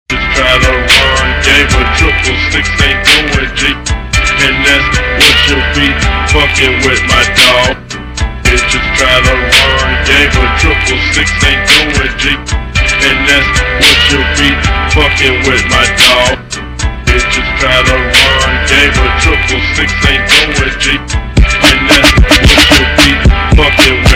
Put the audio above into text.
Just try to run, gave a 666, ain't doing G. And that's what you'll be fucking with my dog. Bitch, just try to run, gave a 666, ain't doing G. And that's what you'll be fucking with my dog. Bitch, just try to run, gave a 666, ain't doing G. And that's what you'll be fucking with.